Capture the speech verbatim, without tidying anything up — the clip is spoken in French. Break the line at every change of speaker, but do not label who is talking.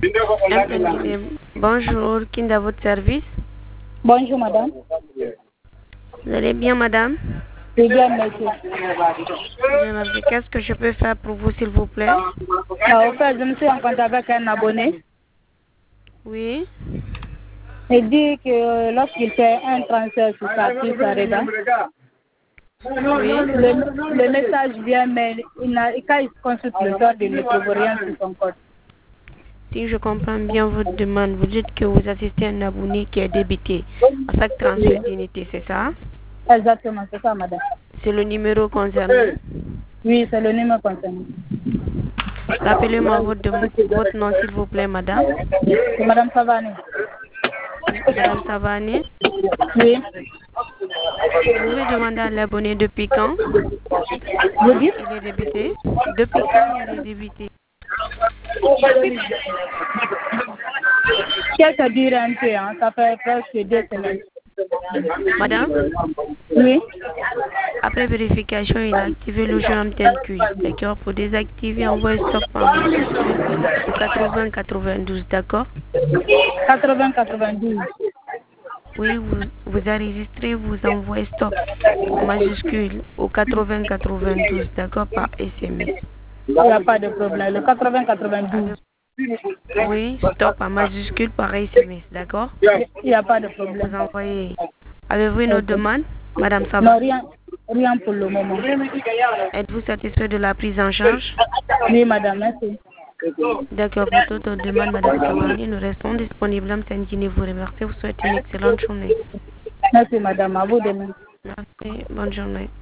M N Guinée. Bonjour, qui est à votre service?
Bonjour, madame.
Vous allez bien, madame?
Je bien, merci.
Bien, merci. Qu'est-ce que je peux faire pour vous, s'il vous plaît?
Ah, au fait, je me suis en contact avec un abonné.
Oui.
Il dit que lorsqu'il fait un transfert sur sa puce Areba,
Oui.
le, le message vient, mais il n'a, quand il consulte le code, il ne trouve rien sur son code.
Si je comprends bien votre demande, vous dites que vous assistez à un abonné qui est débité à chaque transfert d'unité, c'est ça?
Exactement, c'est ça, madame.
C'est le numéro concerné?
Oui, c'est le numéro concerné.
Rappelez-moi votre, dem- votre nom, s'il vous plaît, madame.
C'est madame Savani.
Madame Savani.
Oui.
Vous pouvez demander à l'abonné depuis quand
Vous dites?
il est débité? Depuis quand il est débité?
Quelques durée un peu, hein, ça fait presque deux semaines.
Madame,
Oui.
après vérification, il a activé le jeu Antenne Q I. D'accord? Pour désactiver, envoyez stop par majuscule au quatre-vingts quatre-vingt-douze. D'accord?
quatre-vingts quatre-vingt-douze.
Oui, vous, vous enregistrez, vous envoyez stop en majuscule au quatre-vingts quatre-vingt-douze. D'accord? Par S M S.
Il n'y a pas de problème. Le quatre-vingts quatre-vingt-douze.
Oui, stop en majuscule par S M S. D'accord?
Il n'y a pas de
Vous
problème.
envoyez. Avez-vous une autre demande, Madame Savani?
Non, rien, rien pour le moment.
Êtes-vous satisfait de la prise en charge?
Oui, madame, merci.
D'accord, pour toute autre demande, Madame Savani, nous restons disponibles. M T N Guinée vous remercie. Vous souhaite une excellente journée.
Merci, madame. À vous demain.
Merci, bonne journée.